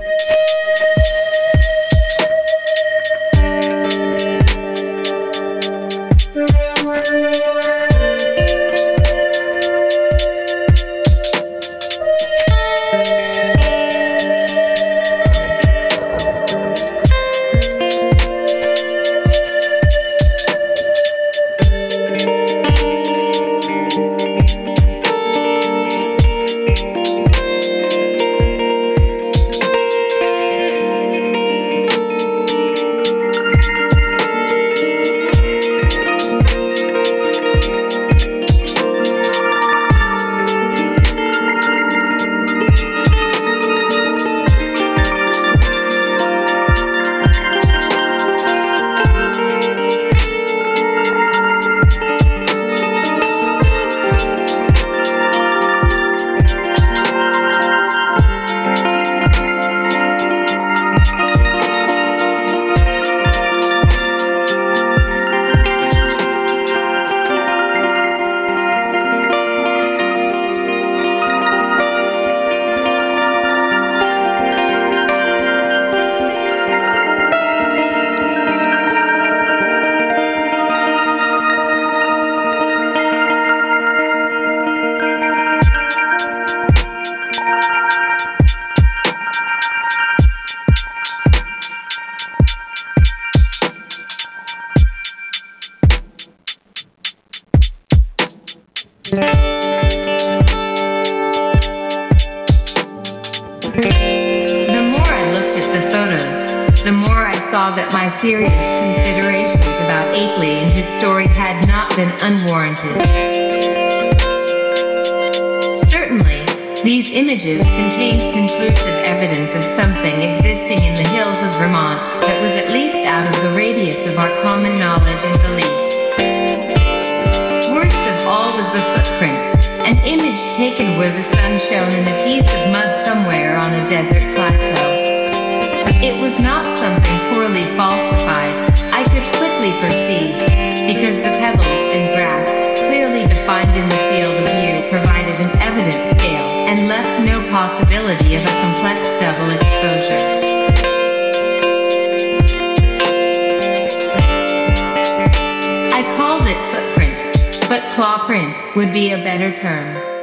The more I looked at the photos, the more I saw that my serious considerations about Akeley and his story had not been unwarranted. Certainly, these images contained conclusive evidence of something existing in the hills of Vermont that was at least out of the radius of our common knowledge and belief. Worst of all was the footprint, an image taken where the sun shone in a piece of mud somewhere on a desert plateau. It was not something poorly falsified, I could quickly perceive, because the pebbles and grass, clearly defined in the field of view, provided an evident scale and left no possibility of a complex double exposure. I called it footprint, but claw print would be a better term.